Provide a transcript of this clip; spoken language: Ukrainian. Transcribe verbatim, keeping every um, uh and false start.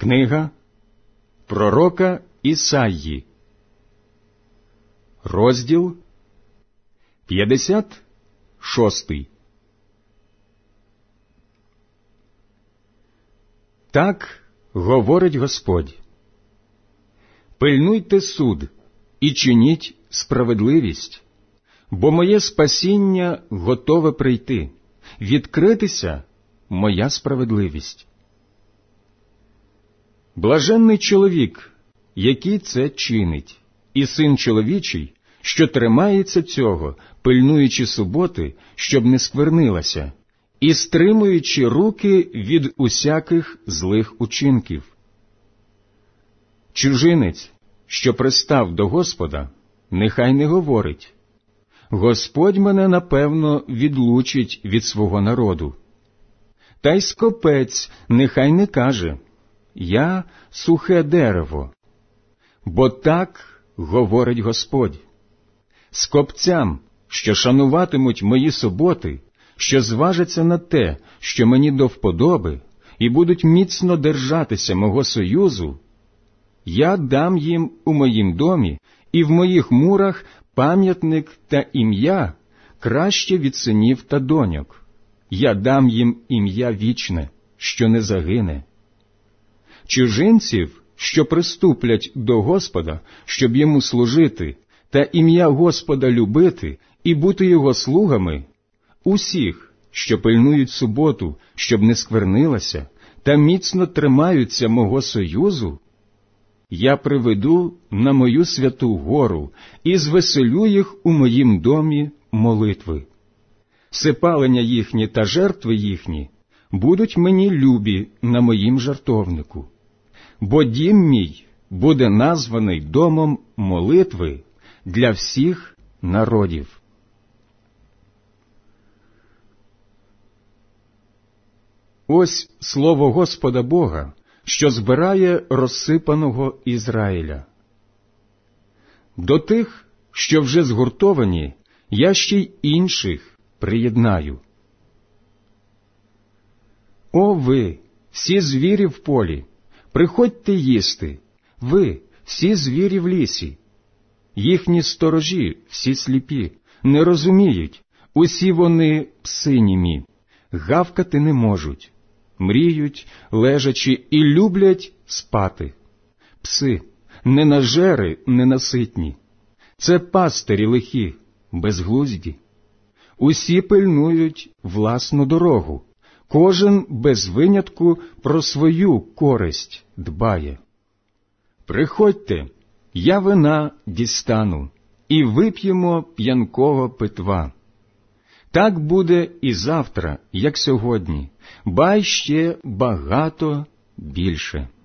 Книга пророка Ісаї, розділ п'ятдесят шостий. Так говорить Господь: пильнуйте суд і чиніть справедливість, бо моє спасіння готове прийти, відкритися моя справедливість. Блаженний чоловік, який це чинить, і син чоловічий, що тримається цього, пильнуючи суботи, щоб не сквернилася, і стримуючи руки від усяких злих учинків. Чужинець, що пристав до Господа, нехай не говорить: Господь мене, напевно, відлучить від свого народу. Та й скопець нехай не каже: я сухе дерево. Бо так говорить Господь: скопцям, що шануватимуть мої суботи, що зважаться на те, що мені до вподоби, і будуть міцно держатися мого союзу, я дам їм у моїм домі і в моїх мурах пам'ятник та ім'я краще від синів та доньок. Я дам їм ім'я вічне, що не загине. Чужинців, що приступлять до Господа, щоб йому служити, та ім'я Господа любити і бути його слугами, усіх, що пильнують суботу, щоб не сквернилася, та міцно тримаються мого союзу, я приведу на мою святу гору і звеселю їх у моїм домі молитви. Всепалення їхні та жертви їхні будуть мені любі на моїм жертовнику. Бо дім мій буде названий домом молитви для всіх народів. Ось слово Господа Бога, що збирає розсипаного Ізраїля. До тих, що вже згуртовані, я ще й інших приєднаю. О ви, всі звірі в полі, приходьте їсти, ви, всі звірі в лісі. Їхні сторожі, всі сліпі, не розуміють, усі вони пси німі, гавкати не можуть, мріють, лежачи, і люблять спати. Пси, ненажери ненаситні, це пастирі лихі, безглузді. Усі пильнують власну дорогу, кожен без винятку про свою користь дбає. Приходьте, я вина дістану, і вип'ємо п'янкого питва. Так буде і завтра, як сьогодні, ба й ще багато більше.